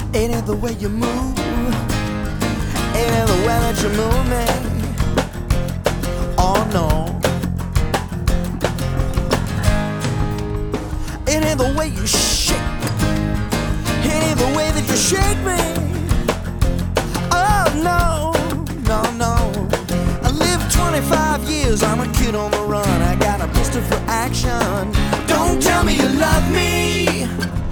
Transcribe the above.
It ain't the way you move, it ain't the way that you move me. Oh no, it ain't the way you shake, it ain't the way that you shake me. Oh no, no, no. I lived 25 years, I'm a kid on the run. I got a pistol for action.